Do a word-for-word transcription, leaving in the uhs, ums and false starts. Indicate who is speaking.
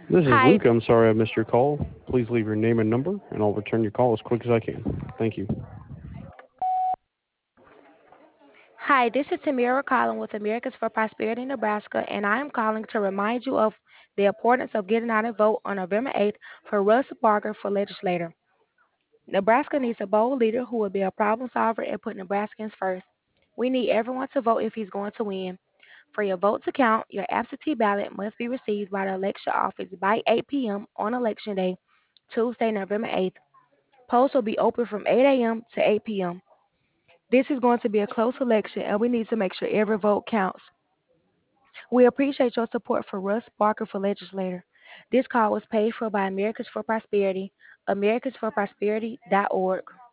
Speaker 1: This is
Speaker 2: Hi,
Speaker 1: Luke. I'm sorry I missed your call. Please leave your name and number, and I'll return your call as quick as I can. Thank you.
Speaker 2: hi. This is Tamira calling with Americans for Prosperity Nebraska, and I am calling to remind you of the importance of getting out and vote on November eighth for Russ Barker for legislator. Nebraska needs a bold leader who will be a problem solver and put Nebraskans first. We need everyone to vote if he's going to win. For your vote to count, your absentee ballot must be received by the election office by eight p m on election day, Tuesday, November eighth. Polls will be open from eight a m to eight p m This is going to be a close election, and we need to make sure every vote counts. We appreciate your support for Russ Barker for legislator. This call was paid for by Americans for Prosperity, americans for prosperity dot org.